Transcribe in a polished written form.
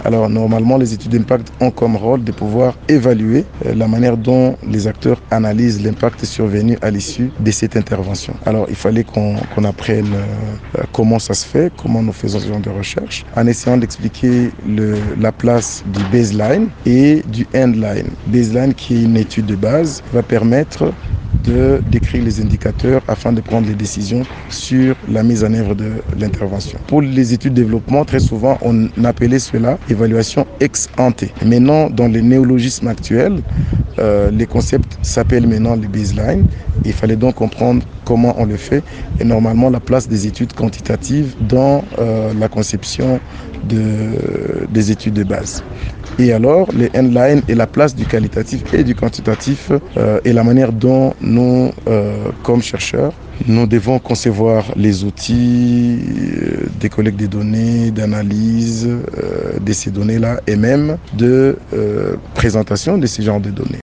Alors normalement, les études d'impact ont comme rôle de pouvoir évaluer la manière dont les acteurs analysent l'impact survenu à l'issue de cette intervention. Alors il fallait qu'on apprenne comment ça se fait, comment nous faisons ce genre de recherche, en essayant d'expliquer la place du baseline et du endline. Baseline, qui est une étude de base, va permettre de décrire les indicateurs afin de prendre les décisions sur la mise en œuvre de l'intervention. Pour les études de développement, très souvent, on appelait cela évaluation ex ante. Maintenant, dans les néologismes actuels, les concepts s'appellent maintenant les baselines. Il fallait donc comprendre comment on le fait et normalement la place des études quantitatives dans la conception des études de base. Et alors, les endlines et la place du qualitatif et du quantitatif et la manière dont nous, comme chercheurs, nous devons concevoir les outils des collectes de données, d'analyse de ces données-là et même de présentation de ces genres de données.